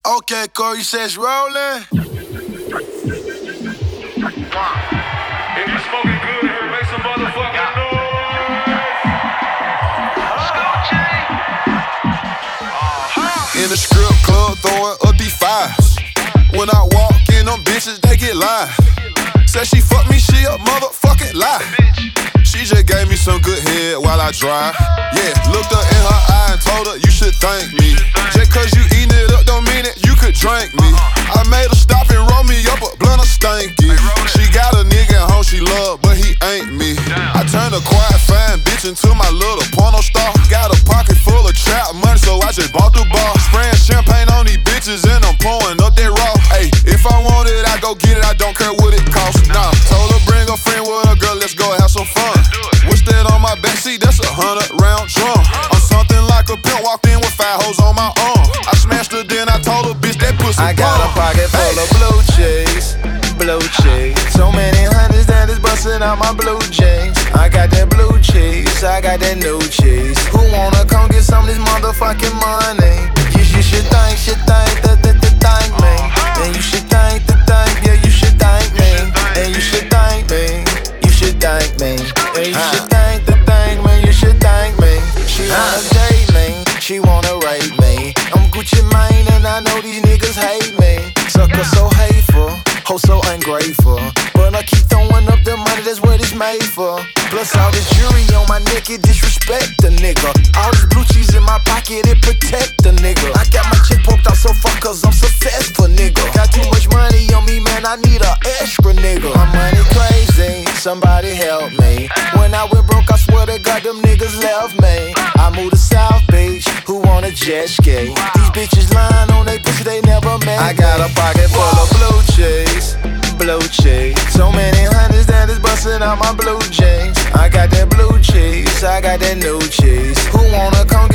Okay, Corey says rolling. If you smoking good in here, make some motherfucking noise. In the strip club, throwing up these fives. When I walk in, them bitches, they get live. Said she fuck me, she a motherfucking lie. She just gave me some good head while I drive. Yeah, looked her in her eye and told her, you should thank me. Just cause you eating it up don't mean that you could drink me. I made her stop and roll me up a blunt of stanky. She got a nigga at home she love, but he ain't me. I turned a quiet fine bitch into my little porno star. Got a pocket full of trap money, so I just bought the bar. Spraying champagne on these bitches and I'm pouring up that raw. Hey, if I want it, I go get it, I don't care what it costs. Nah, told her bring a friend with her, girl, let's go have some fun. What's that on my backseat? That's 100-round drum. I'm something like a pimp, walked in with 5 hoes on my arm. I smashed her, then I told her, bitch, that pussy I got a pocket full of blue cheese, blue cheese. So many hundreds that is busting out my blue jeans. I got that blue cheese, I got that new cheese. Who wanna come get some of this motherfucking money? You should thank me. And you should thank yeah, you should thank me. And you should thank me, you should thank me. And you should thank man, you should thank me. She wanna date me, she wanna rape me. I'm Gucci Mane and I know these niggas hate me. Sucker so hateful, hoe so ungrateful. But I keep throwing up the money, that's what it's made for. Plus all this jewelry on my neck, it disrespect the nigga. All this blue cheese in my pocket, it protect the nigga. I got my chick poked out so far cause I'm successful, nigga. Got too much money on me, man, I need a extra nigga. My money crazy, somebody help me. When I went broke, I swear to God, them niggas left me. I moved to South Beach, who want a jet ski? These bitches lying on they pussy, they never met. I got a pocket full of blue cheese, blue cheese. So many hundreds that is busting out my blue jeans. I got that blue cheese, I got that new cheese. Who wanna come